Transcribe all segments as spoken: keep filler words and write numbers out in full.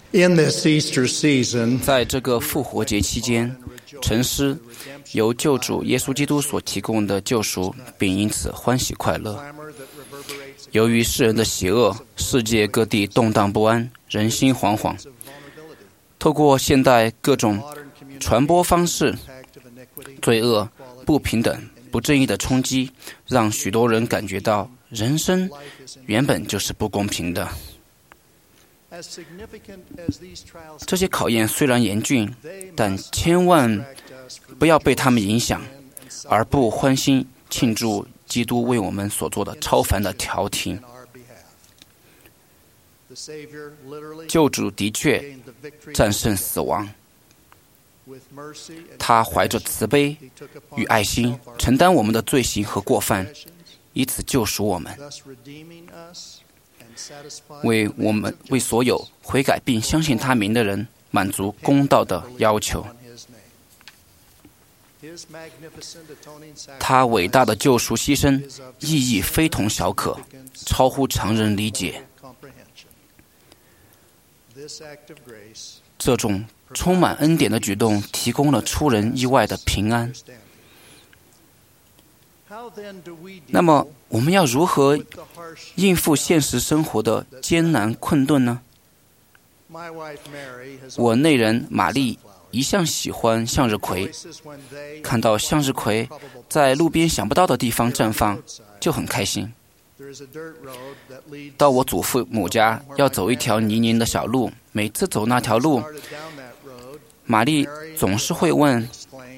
In this Easter season, 在这个复活节期间，沉思由救主耶稣基督所提供的救赎，并因此欢喜快乐。由于世人的邪恶，世界各地动荡不安，人心惶惶。透过现代各种传播方式，罪恶、不平等、不正义的冲击，让许多人感觉到人生原本就是不公平的。这些考验虽然严峻，但千万不要被他们影响，而不欢欣庆祝基督为我们所做的超凡的调停。救主的确战胜死亡，他怀着慈悲与爱心承担我们的罪行和过犯，以此救赎我们，为我们为所有悔改并相信他名的人满足公道的要求。他伟大的救赎牺牲意义非同小可，超乎常人理解。这种充满恩典的举动提供了出人意外的平安。那么我们要如何应付现实生活的艰难困顿呢？我内人玛丽一向喜欢向日葵，看到向日葵在路边想不到的地方绽放，就很开心。到我祖父母家要走一条泥泞的小路，每次走那条路，玛丽总是会问：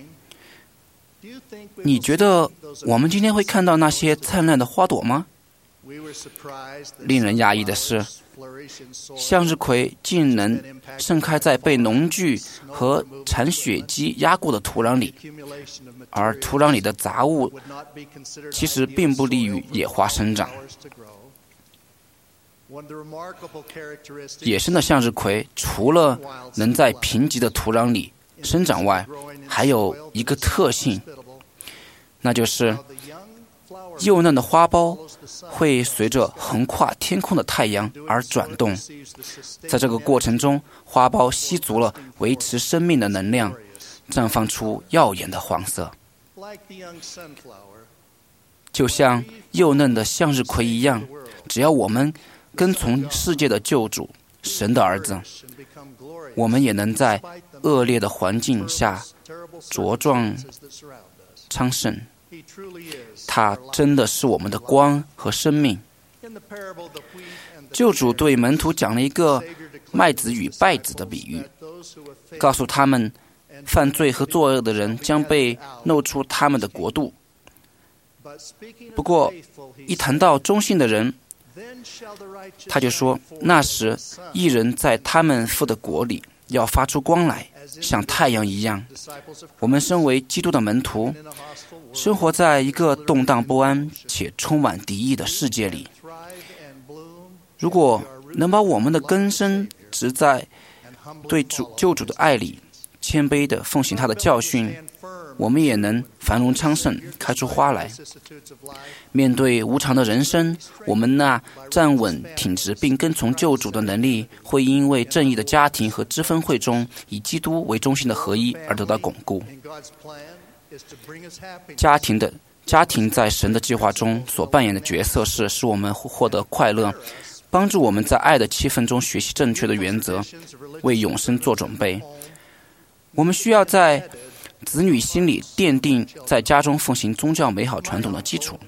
你觉得我们今天会看到那些灿烂的花朵吗？令人讶异的是，向日葵竟能盛开在被农具和铲雪机压过的土壤里，而土壤里的杂物其实并不利于野花生长。野生的向日葵除了能在贫瘠的土壤里生长外，还有一个特性，那就是幼嫩的花苞会随着横跨天空的太阳而转动，在这个过程中，花苞吸足了维持生命的能量，绽放出耀眼的黄色。就像幼嫩的向日葵一样，只要我们跟从世界的救主，神的儿子，我们也能在恶劣的环境下茁壮昌盛。他真的是我们的光和生命。救主对门徒讲了一个麦子与稗子的比喻，告诉他们犯罪和作恶的人将被弄出他们的国度。不过一谈到忠信的人，他就说，那时义人在他们父的国里要发出光来，像太阳一样。我们身为基督的门徒，生活在一个动荡不安且充满敌意的世界里。如果能把我们的根深植在对主救主的爱里，谦卑地奉行他的教训，我们也能繁荣昌盛，开出花来。面对无常的人生，我们那站稳挺直并跟从救主的能力，会因为正义的家庭和知分会中以基督为中心的合一而得到巩固。家庭的家庭在神的计划中所扮演的角色是使我们获得快乐，帮助我们在爱的气氛中学习正确的原则，为永生做准备。我们需要在子女心里奠定在家中奉行宗教美好传统的基础。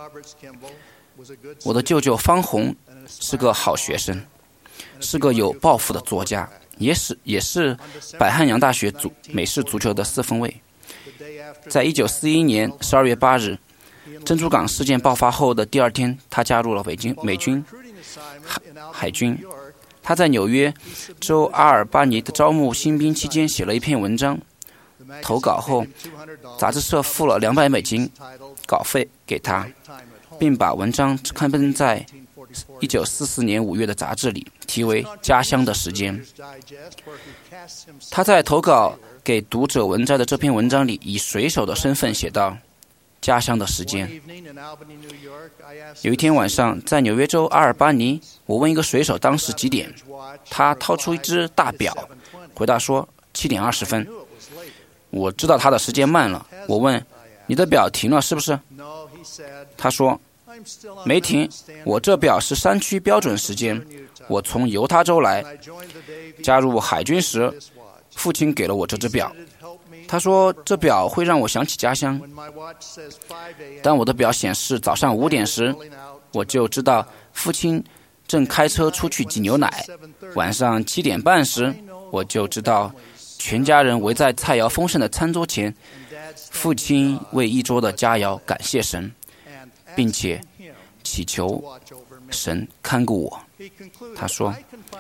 我的舅舅方红是个好学生，是个有抱负的作家，也是也是百汉洋大学足美式足球的四分卫。在一九四一年十二月八日，珍珠港事件爆发后的第二天，他加入了美军美军海海军。他在纽约州阿尔巴尼的招募新兵期间写了一篇文章，投稿后，杂志社付了两百美金稿费给他，并把文章刊登在一九四四年五月的杂志里，题为《家乡的时间》。他在投稿给读者文摘的这篇文章里，以水手的身份写道： 家乡的时间。有一天晚上，在纽约州阿尔巴尼，我问一个水手当时几点，他掏出一只大表，回答说七点二十分。我知道他的时间慢了，我问你的表停了是不是？他说没停，我这表是山区标准时间，我从犹他州来，加入海军时，父亲给了我这只表。他说这表会让我想起家乡。当我的表显示早上五点时，我就知道父亲正开车出去挤牛奶。晚上七点半时，我就知道全家人围在菜肴丰盛的餐桌前，父亲为一桌的佳肴感谢神，并且祈求神看顾我。他说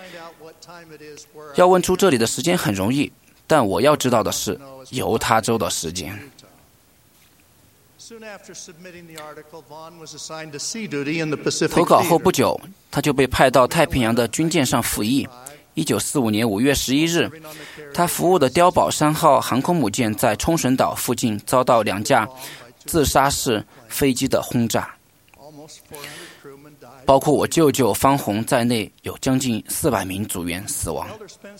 要问出这里的时间很容易，但我要知道的是犹他州的时间。投稿后不久，他就被派到太平洋的军舰上服役。一九四五年五月十一日，他服务的碉堡三号航空母舰在冲绳岛附近遭到两架自杀式飞机的轰炸，包括我舅舅方洪在内，有将近四百名组员死亡。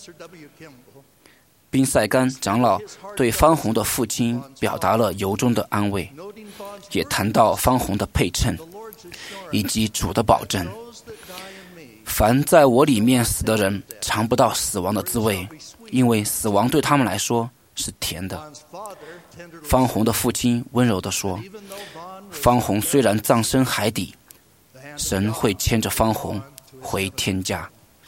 宾塞甘长老对方洪的父亲表达了由衷的安慰，也谈到方洪的配称以及主的保证。凡在我里面死的人尝不到死亡的滋味，因为死亡对他们来说是甜的。方洪的父亲温柔地说，方洪虽然葬身海底，神会牵着方洪回天家。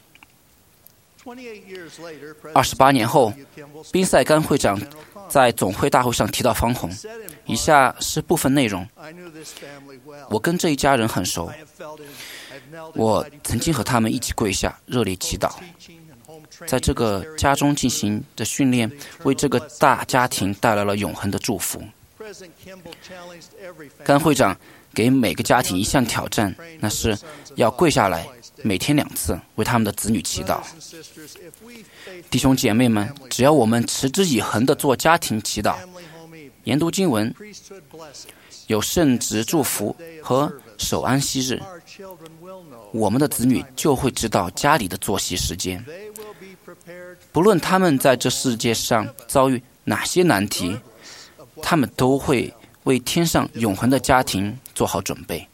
二十八年后，宾塞甘会长在总会大会上提到方洪，以下是部分内容。我跟这一家人很熟，我曾经和他们一起跪下热烈祈祷，在这个家中进行的训练为这个大家庭带来了永恒的祝福。甘会长给每个家庭一项挑战，那是要跪下来每天两次为他们的子女祈祷。弟兄姐妹们，只要我们持之以恒地做家庭祈祷，研读经文，有圣职祝福和守安息日，我们的子女就会知道家里的作息时间。不论他们在这世界上遭遇哪些难题，他们都会为天上永恒的家庭做好准备。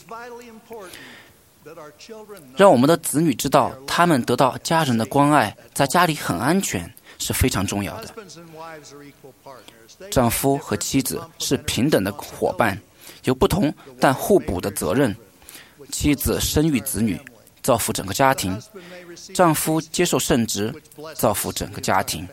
让我们的子女知道他们得到家人的关爱，在家里很安全，是非常重要的。丈夫和妻子是平等的伙伴，有不同但互补的责任。妻子生育子女，造福整个家庭；丈夫接受圣职，造福整个家庭。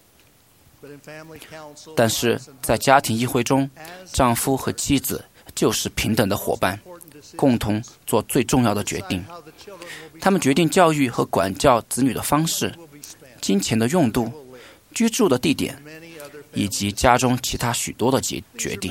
但是在家庭议会中，丈夫和妻子就是平等的伙伴，共同做最重要的决定。他们决定教育和管教子女的方式、金钱的用度、居住的地点，以及家中其他许多的决定。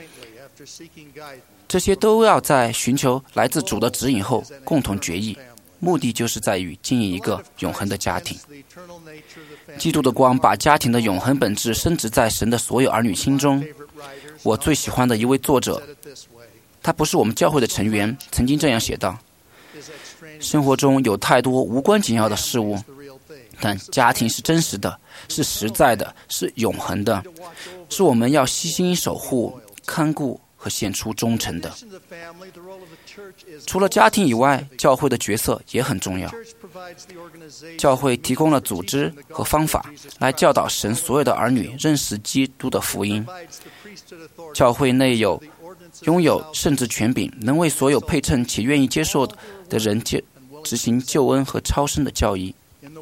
这些都要在寻求来自主的指引后共同决议，目的就是在于经营一个永恒的家庭。基督的光把家庭的永恒本质深植在神的所有儿女心中。我最喜欢的一位作者，他不是我们教会的成员，曾经这样写道：生活中有太多无关紧要的事物，但家庭是真实的，是实在的，是永恒的，是我们要悉心守护、看顾和献出忠诚的。除了家庭以外，教会的角色也很重要。教会提供了组织和方法来教导神所有的儿女认识基督的福音。教会内有拥有圣职权柄，能为所有配称且愿意接受的人接执行救恩和超生的教义。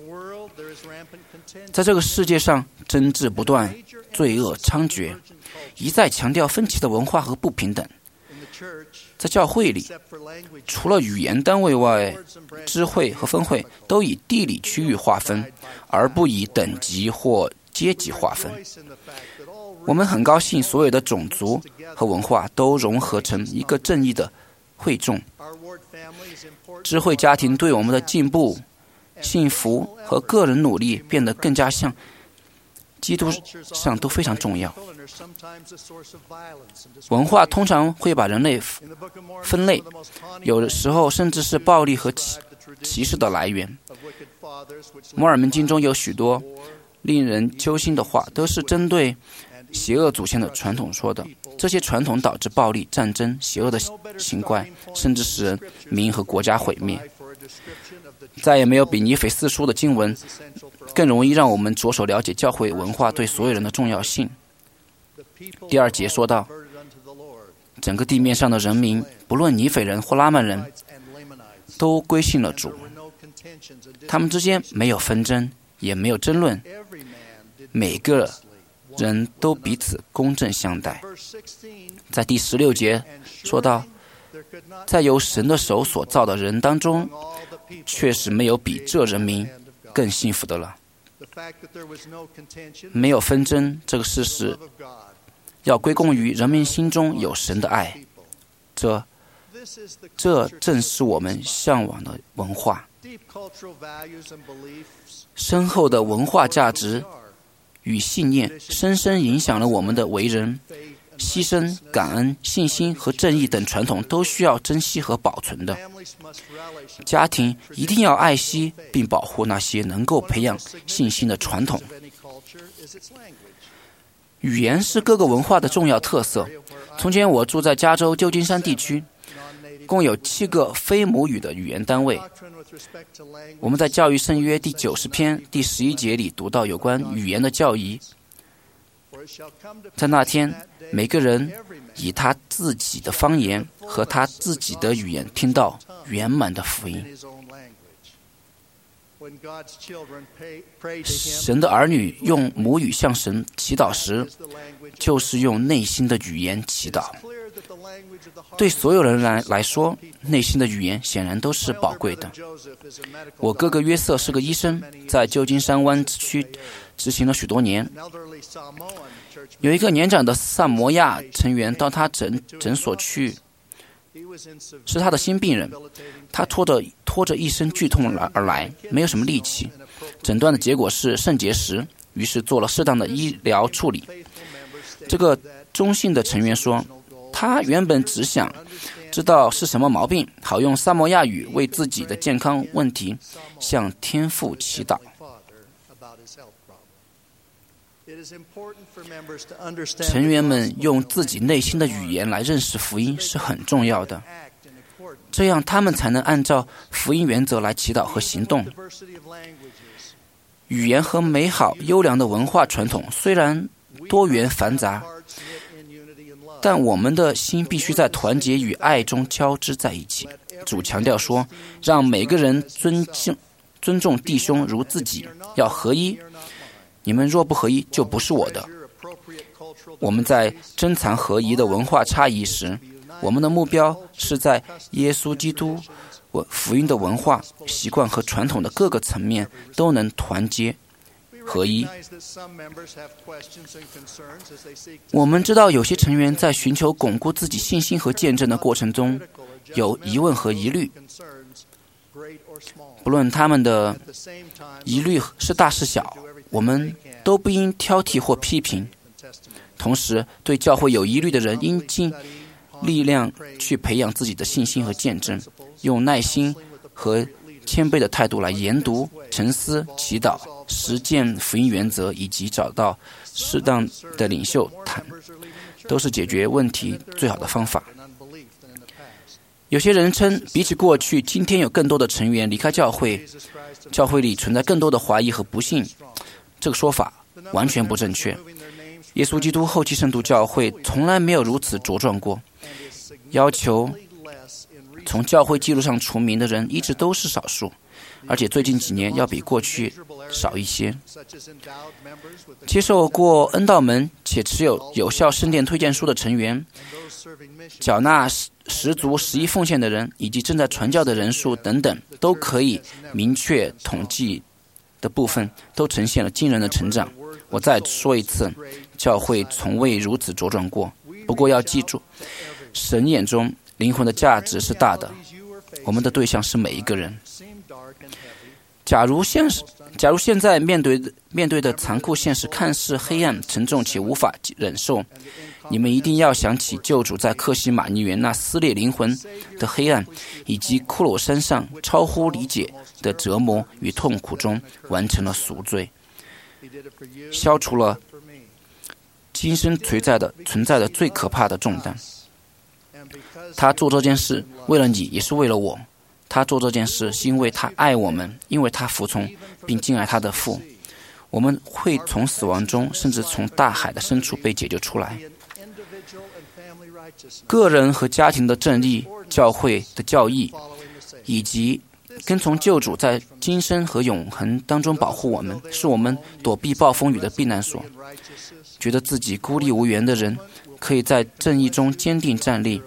在这个世界上，争执不断，罪恶猖獗，一再强调分歧的文化和不平等。在教会里，除了语言单位外，支会和分会都以地理区域划分，而不以等级或阶级划分。我们很高兴所有的种族和文化都融合成一个正义的会众。支会家庭对我们的进步、幸福和个人努力变得更加像基督上都非常重要。文化通常会把人类分类，有的时候甚至是暴力和歧视的来源。摩尔门经中有许多令人揪心的话，都是针对邪恶祖先的传统说的。这些传统导致暴力、战争、邪恶的行怪，甚至使人民和国家毁灭。再也没有比尼腓四书的经文更容易让我们着手了解教会文化对所有人的重要性。第二节说到，整个地面上的人民，不论尼腓人或拉曼人，都归信了主。他们之间没有纷争，也没有争论，每个人都彼此公正相待。在第十六节说到，在由神的手所造的人当中，确实没有比这人民更幸福的了。没有纷争这个事实，要归功于人民心中有神的爱。这这正是我们向往的文化。深厚的文化价值与信念深深影响了我们的为人。牺牲、感恩、信心和正义等传统都需要珍惜和保存的。家庭一定要爱惜并保护那些能够培养信心的传统。语言是各个文化的重要特色。从前我住在加州旧金山地区，共有七个非母语的语言单位。我们在教育圣约第九十篇第十一节里读到有关语言的教义。在那天，每个人以他自己的方言和他自己的语言听到圆满的福音。神的儿女用母语向神祈祷时，就是用内心的语言祈祷。对所有人来来说，内心的语言显然都是宝贵的。我哥哥约瑟是个医生，在旧金山湾区执行了许多年。有一个年长的萨摩亚成员到他诊诊所去，是他的新病人。他拖着拖着一身剧痛而来，没有什么力气。诊断的结果是肾结石，于是做了适当的医疗处理。这个中性的成员说，他原本只想知道是什么毛病，好用萨摩亚语为自己的健康问题向天父祈祷。成员们用自己内心的语言来认识福音是很重要的，这样他们才能按照福音原则来祈祷和行动。语言和美好优良的文化传统虽然多元繁杂，但我们的心必须在团结与爱中交织在一起。主强调说，让每个人尊敬尊重弟兄如自己，要合一。你们若不合一，就不是我的。我们在珍藏合一的文化差异时，我们的目标是在耶稣基督福音的文化、习惯和传统的各个层面都能团结合一。我们知道有些成员在寻求巩固自己信心和见证的过程中有疑问和疑虑，不论他们的疑虑是大是小，我们都不应挑剔或批评。同时，对教会有疑虑的人应尽力量去培养自己的信心和见证，用耐心和谦卑的态度来研读、沉思、祈祷、实践福音原则，以及找到适当的领袖谈，都是解决问题最好的方法。有些人称，比起过去，今天有更多的成员离开教会，教会里存在更多的怀疑和不幸。这个说法完全不正确。耶稣基督后期圣徒教会从来没有如此茁壮过。要求从教会记录上除名的人一直都是少数，而且最近几年要比过去少一些。接受过恩道门且持有有效圣殿推荐书的成员，缴纳十足十一奉献的人，以及正在传教的人数等等，都可以明确统计的部分都呈现了惊人的成长。我再说一次，教会从未如此茁壮过。不过要记住，神眼中灵魂的价值是大的，我们的对象是每一个人。 假如现实，假如现在面对面对的残酷现实看似黑暗、沉重且无法忍受，你们一定要想起救主在克西马尼园那撕裂灵魂的黑暗，以及骷髅山上超乎理解的折磨与痛苦中完成了赎罪，消除了今生存在的存在的最可怕的重担。他做这件事为了你，也是为了我。他做这件事是因为他爱我们，因为他服从并敬爱他的父。我们会从死亡中，甚至从大海的深处被解救出来。个人和家庭的正义、教会的教义，以及跟从救主在今生和永恒当中保护我们，是我们躲避暴风雨的避难所。觉得自己孤立无援的人，可以在正义中坚定站立。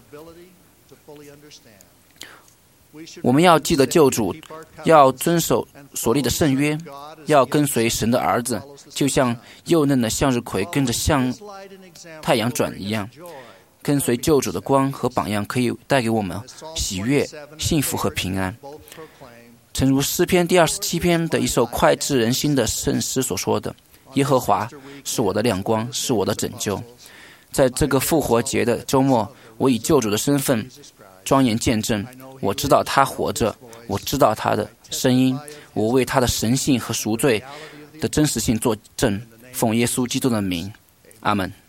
我们要记得救主，要遵守所立的圣约，要跟随神的儿子，就像幼嫩的向日葵跟着向太阳转一样。跟随救主的光和榜样，可以带给我们喜悦、幸福和平安。诚如诗篇第二十七篇的一首脍炙人心的圣诗所说的：“耶和华是我的亮光，是我的拯救。”在这个复活节的周末，我以救主的身份庄严见证，我知道他活着，我知道他的声音，我为他的神性和赎罪的真实性作证。奉耶稣基督的名，阿们。